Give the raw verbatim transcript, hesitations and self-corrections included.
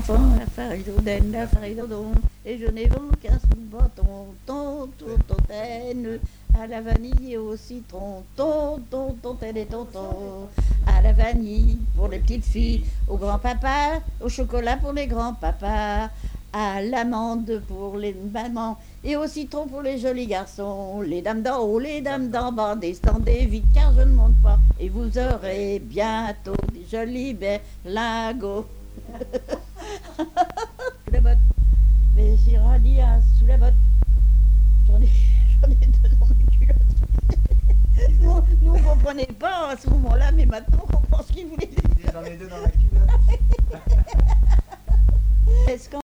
enfants, la faridodène, la faridodon, et je n'ai vendu qu'un sous-bâton, ton, ton, tontaine, à la vanille et au citron, ton, ton, tontaine et tonton, à la vanille pour les petites filles, au grand-papa, au chocolat pour les grands-papas, à l'amande pour les mamans, et au citron pour les jolis garçons, les dames d'en haut, les dames d'en bas, descendez vite car je ne monte pas, et vous aurez bientôt des jolis berlingots. Sous la botte, mais j'ai radis à sous la botte. J'en ai, j'en ai deux dans ma culotte. Nous, nous on comprenait pas à ce moment-là, mais maintenant on comprend ce qu'il voulait dire. J'en ai deux dans la culotte. Est-ce qu'on